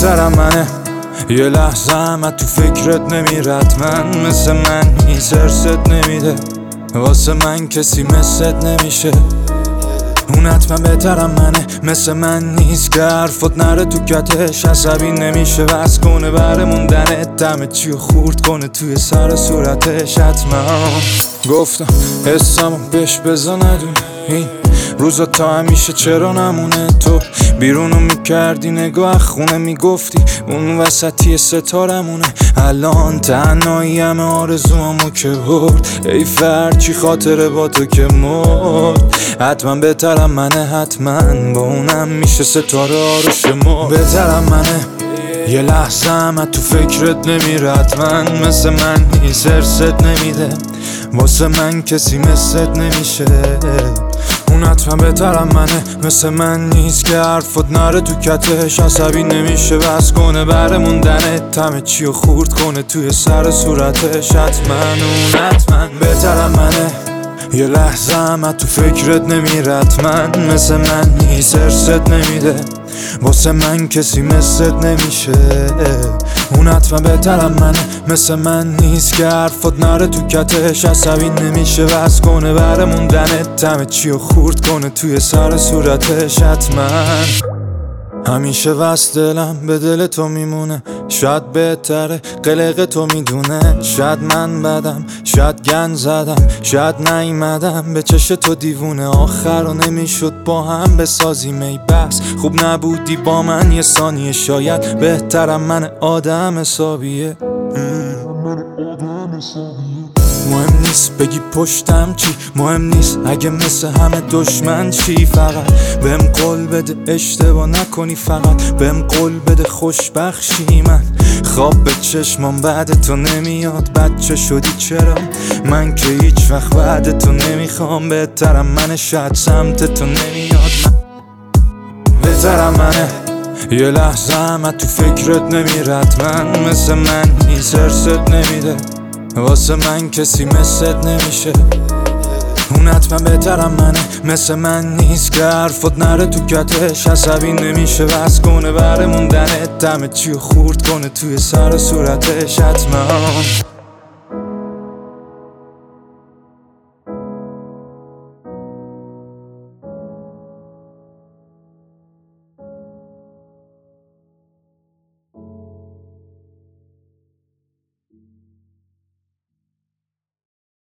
بهترم منه یه لحظه هم تو فکرت نمیرد من مثل من نیست ارست نمیده واسه من کسی مثلت نمیشه اون حتما بهترم منه مثل من نیست که حرفت نره تو کتش عصبی نمیشه بس کنه بره موندنت دمه چیو خورد کنه توی سر صورتش حتما گفتم حسمو بهش بزا ندونه این روزا تا همیشه چرا نمونه تو بیرونو میکردی نگاه خونه میگفتی اون وسطی ستارمونه الان تنهایی همه آرزوامو که برد ای فرچی خاطره با تو که مرد حتما بهترم منه حتما با اونم میشه ستاره آروش مرد بهترم منه یه لحظه هم تو فکرت نمیره حتما مثل من نیست ارست نمیده واسه من کسی مثلت نمیشه اون حتما بهترم منه مثل من نیست که حرفت نره تو کتش عصبی نمیشه بس کنه بره موندنت همه چیو خورد کنه توی سر صورتش حتما اون حتما بهترم منه یه لحظه هم تو فکرت نمیره حتما مثل من نیست ارست نمیده واسه من کسی مثلت نمیشه اون حتما بهترم منه مثل من نیست که حرفت نره تو کتش عصبی نمیشه بس کنه بره موندنت همه چیو خورد کنه توی سر صورتش حتما همیشه وست دلم به دل تو میمونه شاید بهتره قلق تو میدونه شاید من بدم شاید گن زدم شاید نیومدم به چش تو دیوونه آخر رو نمیشد با هم بسازیم ای بس خوب نبودی با من یه ثانیه شاید بهترم من آدم حسابیه مهم نیست بگی پشتم چی مهم نیست اگه مثل همه دشمن چی فقط بهم قول بده اشتباه نکنی فقط بهم قول بده خوشبخشی من خواب به چشمام بعد تو نمیاد بچه شدی چرا من که هیچ وقت بعد تو نمیخوام بهترم منه شاید سمت تو نمیاد بهترم منه یه لحظه هم تو فکرت نمیرد من مثل من نیست ارست نمیده واسه من کسی مثلت نمیشه اون حتما بهترم منه مثل من نیست که حرفت نره تو کتش عصبی نمیشه بس کنه بره موندنت همه چیو خورد کنه توی سر صورتش حتما